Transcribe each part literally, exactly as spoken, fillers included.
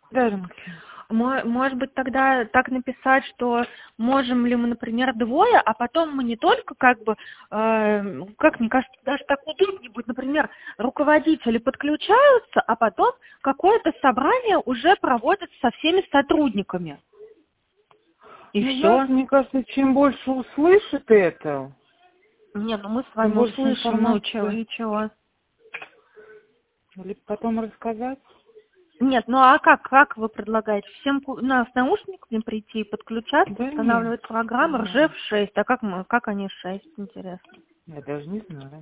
Даже Максим. Мо- Может быть, тогда так написать, что можем ли мы, например, двое, а потом мы не только как бы, э, как мне кажется, даже так удобнее будет, например, руководители подключаются, а потом какое-то собрание уже проводят со всеми сотрудниками. И Ну, знаете, все. мне кажется, чем больше услышит это, Не, ну мы с тем вами больше услышим, ну чего, информации. и чего. Или потом рассказать. Нет, ну а как, как вы предлагаете? Всем ку- на, с наушниками прийти, подключаться, Да нет. устанавливать программу Да. Ржев шесть. А как мы, как они шесть, интересно? Я даже не знаю.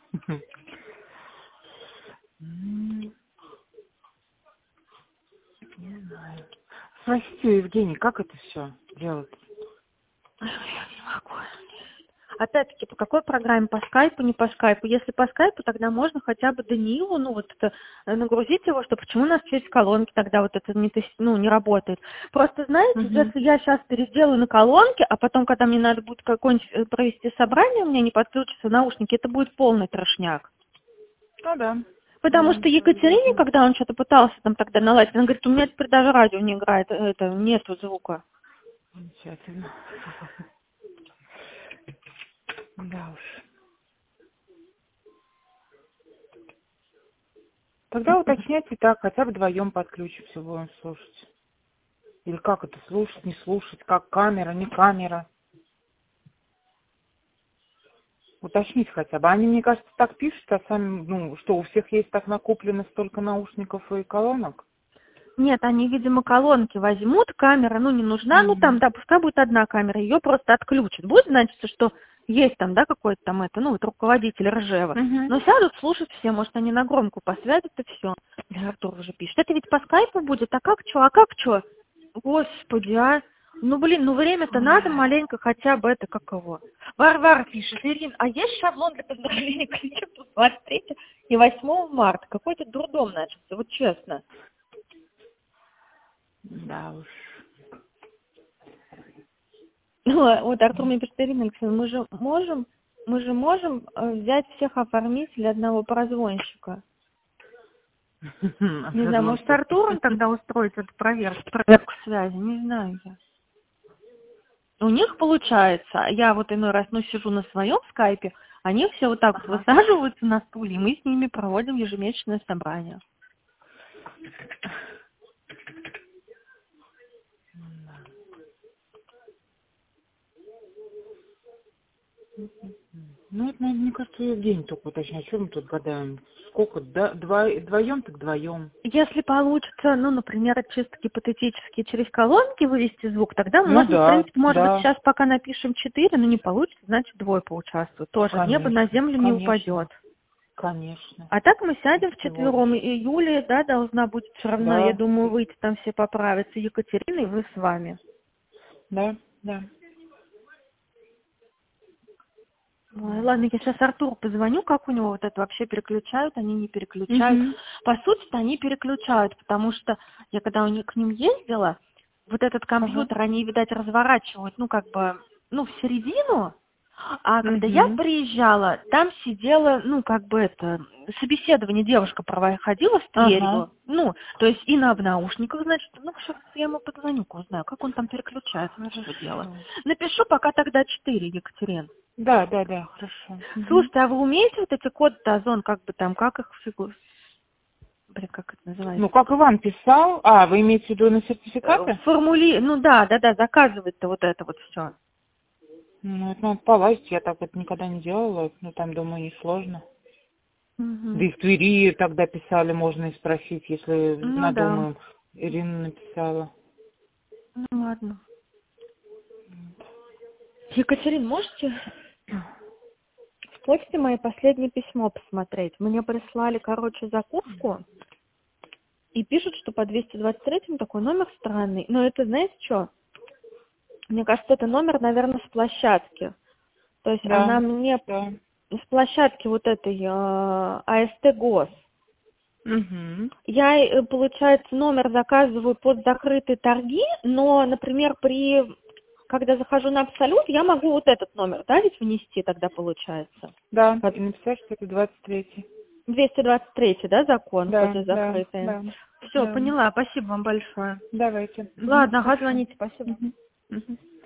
М, Не знаю. Спросите, Евгений, как это все делать? Ой, я не могу. Опять-таки, по какой программе? По скайпу, не по скайпу? Если по скайпу, тогда можно хотя бы Даниилу, ну вот это, э, нагрузить его, что почему у нас через колонки тогда вот это не, тес- ну, не работает. Просто, знаете, Угу. если я сейчас переделаю на колонки, а потом, когда мне надо будет какое-нибудь э, провести собрание, у меня не подключатся наушники, это будет полный трошняк. Ну да. Потому Да, что Екатерине, согласна. когда он что-то пытался там тогда наладить, он говорит, у меня теперь даже радио не играет, э, это, нету звука. Замечательно. Да уж. Тогда уточняйте так, хотя бы вдвоем подключимся, будем слушать. Или как это, слушать, не слушать, как камера, не камера. Уточнить хотя бы. Они, мне кажется, так пишут, а сами, ну, что у всех есть так накоплено столько наушников и колонок? Нет, они, видимо, колонки возьмут, камера, ну, не нужна, ну, там, Угу. да, пускай будет одна камера, ее просто отключат. Будет значиться, что есть там, да, какой-то там это, ну, вот руководитель Ржева. Угу. Но сядут слушать все, может, они на громкую посвятят и все. Да, Артур уже пишет. Это ведь по скайпу будет, а как что, а как что? Господи, а? Ну, блин, ну, время-то надо маленько хотя бы это, как его. Варвара пишет, Ирина, а есть шаблон для поздравления клиентов двадцать третьего и восьмого марта? Какой-то дурдом начался, вот честно. Да уж. Ну, а вот Артур мне пишет, Ирина Алексеевна, мы же можем, мы же можем э, взять всех оформителей одного прозвонщика. Не знаю, может, Образонщик. Артуром тогда устроить эту проверку, проверку связи, не знаю я. У них получается, я вот иной раз, ну, сижу на своем скайпе, они все вот так вот Ага. высаживаются на стуле, и мы с ними проводим ежемесячное собрание. Ну, это, наверное, мне кажется, Евгений только уточняет, что мы тут гадаем. Сколько? Да, два, вдвоем, так вдвоем. Если получится, ну, например, чисто гипотетически через колонки вывести звук, тогда Ну можно, в да, принципе, может быть, да, сейчас пока напишем четыре, но не получится, значит, двое поучаствуют. Тоже небо на конечно, землю не упадет. конечно, конечно. А так мы И сядем всего лишь. вчетвером, и Юлия, да, должна будет все равно, я Да, думаю, выйти там все поправиться. Екатерина и мы с вами. да, да. Ой, ладно, я сейчас Артуру позвоню, как у него вот это вообще переключают, они не переключают. Угу. По сути-то они переключают, потому что я когда у них к ним ездила, вот этот Ага. компьютер они, видать, разворачивают, ну, как бы, ну, в середину, а когда я Угу. приезжала, там сидела, ну, как бы это, собеседование девушка проходила с Ага. дверью, ну, то есть и на в наушниках, значит, ну, сейчас я ему позвоню, узнаю, как он там переключается, что делать. Хорошо. Напишу пока тогда четыре, Екатерин. Да, да, да, хорошо. Угу. Слушайте, а вы умеете вот эти коды Озон, как бы там, как их фигу... Блин, как это Ну, называется? как Иван писал, а, вы имеете в виду на Э, сертификаты? Формули... Ну да, да, да, заказывать-то вот это вот все. Ну, это надо полазить, я так вот никогда не делала, но там, думаю, несложно. Да Угу. и в Твери тогда писали, можно и спросить, если Ну да. надумаем. Ирина написала. Ну ладно. Екатерин, можете в почте мое последнее письмо посмотреть? Мне прислали, короче, закуску и пишут, что по двести двадцать третьему такой номер странный. Но это, знаете что? Мне кажется, это номер, наверное, с площадки. То есть она Да, мне да. с площадки вот этой э, АСТ ГОС. Угу. Я, э, получается, номер заказываю под закрытые торги, но, например, при когда захожу на Абсолют, я могу вот этот номер, да, ведь внести тогда получается. Да, Под и написать, что это двадцать третий. двести двадцать третий, да, закон, Да, хоть и да, закрытый. да. Все, Да. поняла. Спасибо вам большое. Давайте. Ладно, ага, Хорошо. звоните. Спасибо. Мгм. Мгм.